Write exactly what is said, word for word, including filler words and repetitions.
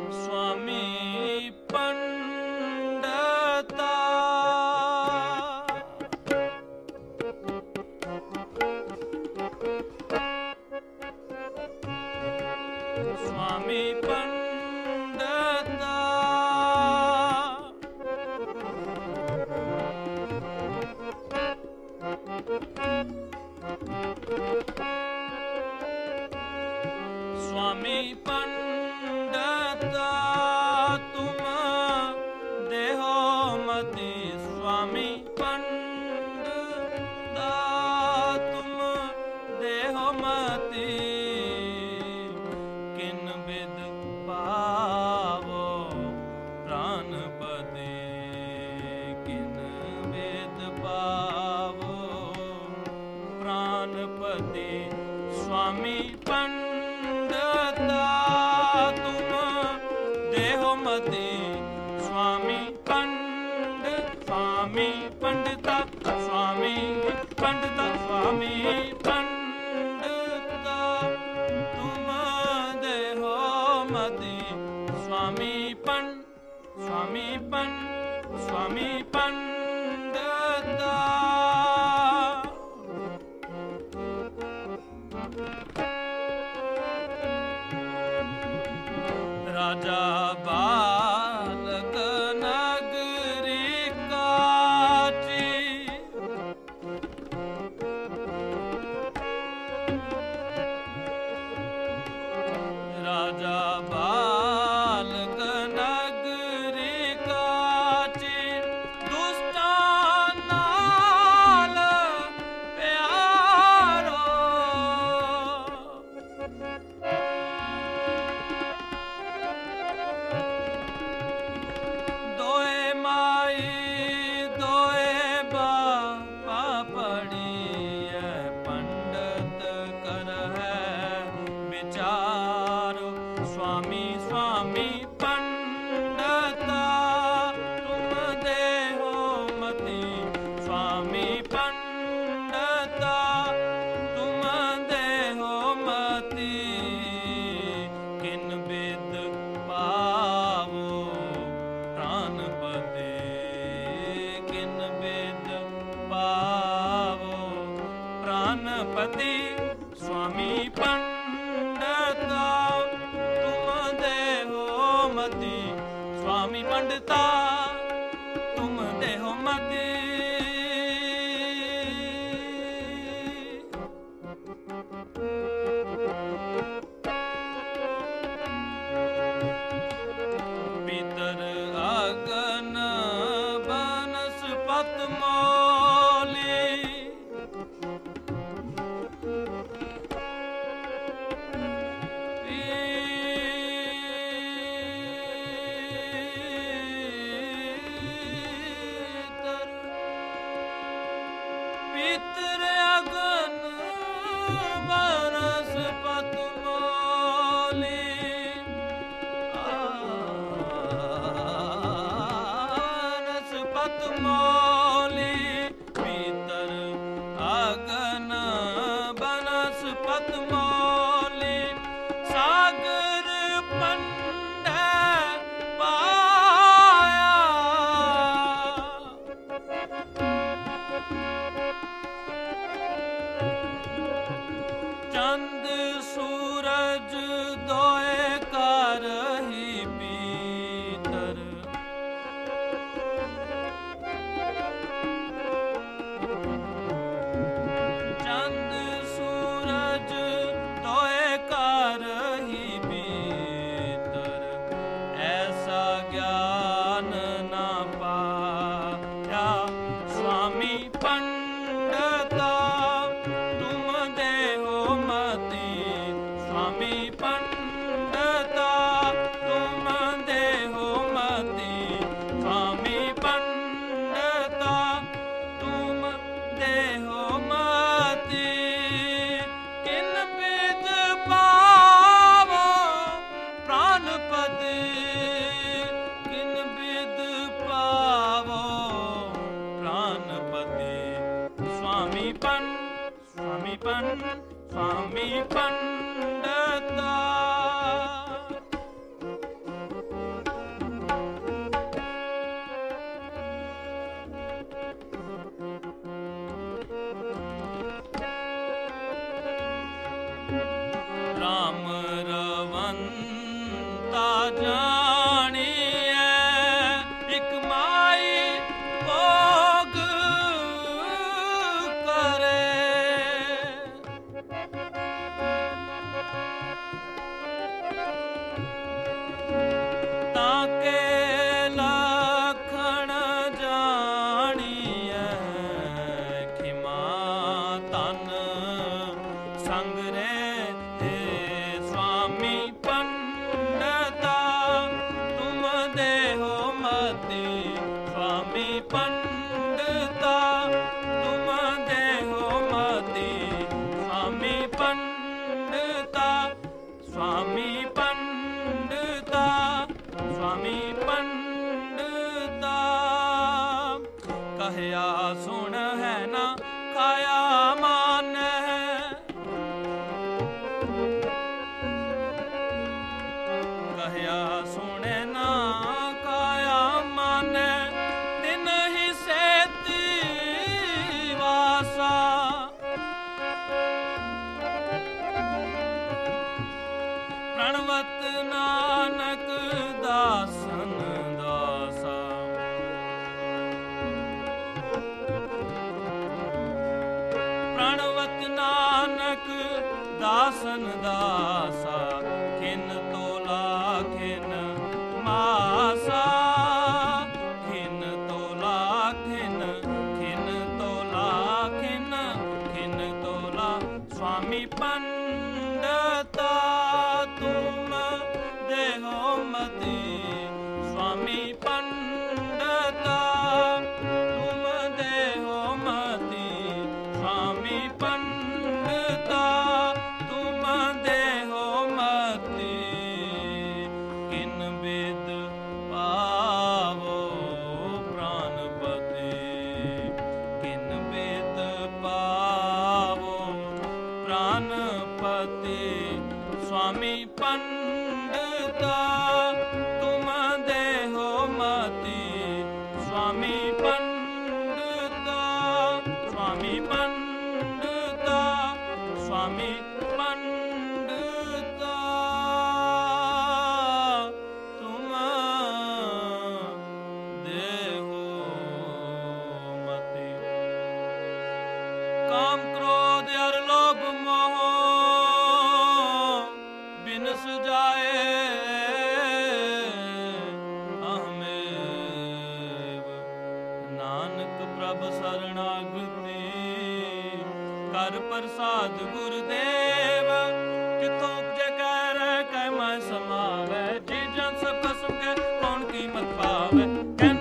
स्वामी पंडता स्वामी पंडता स्वामी पंडता तुम देहो मति स्वामी पंडता तुम देहो मति किन विद पावो प्राणपति किन विद पावो प्राणपति स्वामी पंडता तुम देहो मति स्वामी पंड स्वामी पंडिता स्वामी पंडिता स्वामी पंडिता तुम देहो मति स्वामी पंड स्वामी पंड स्वामी पंडिता राजा बालक नगरी काची राजा बालक नगरी काची दुष्टा नाल प्यारो दोए माई दोए बापा पढ़िए पंडित कर है विचारो स्वामी स्वामी पंडता तुम देहो मति स्वामी पंडता तुम देहो मति किन विद पावो प्राणपति किन विद पावो प्राणपति स्वामी पंडता तुम देहो मति स्वामी पंडिता तुम देहो मति भीतर अगन बनस्पत मौली भीतर अगन बनस्पत मौली बनस्पत मौली भीतर अगन बनस्पत मौली सागर पंड पाया चंद सूरज दोए कारही भीतर चंद सूरज दोए कारही भीतर ऐसा ज्ञान ना पाया स्वामी पंडता तुम देहो मति स्वामी पंडता तुम देहो मति स्वामी पंडता तुम देहो मति किन विद पावो प्राणपति किन विद पावो प्राणपति स्वामी पंड स्वामी पंड स्वामी पंडता ਜਾਣੀਐ ਇਕ ਮਾਈ ਭੋਗ ਕਰੇ ਤਾਂ ਕੇ ਲਖਣ ਜਾਣੀਐ ਖਿਮਾ ਤਨ ਸੰਗ ਰੇ स्वामी पंडता तुम देहो मति स्वामी पंडता तुम देहो मति स्वामी पंडता स्वामी पंडता स्वामी पंडता कहया सुन है ना खाया मान है कहया सुने ना काया माने दिन ही सेती वासा प्रणवत नानक दासन दासा प्रणवत नानक दासन दासा किन तोला खिन मासा खिन तोला खिन खिन तोला खिन खिन तोला स्वामी पंडता तुम देहो मति स्वामी पंडता तुम देहो मति स्वामी पंडता तुम देहो मति किन बिद पावो प्राणपति किन बिद पावो प्राणपति स्वामी पंडता तुम देहो मति स्वामी पंडता स्वामी पंडता स्वामी पंडता तुम देहो मति काम क्रोध अर लोभ मोह बिनस जाए अहमेव नानक प्रभ शरणागति कर प्रसाद गुरुदेव किथों उपजे कर कै मैं समावे जी जन सब कसम के कौन कीमत पावे।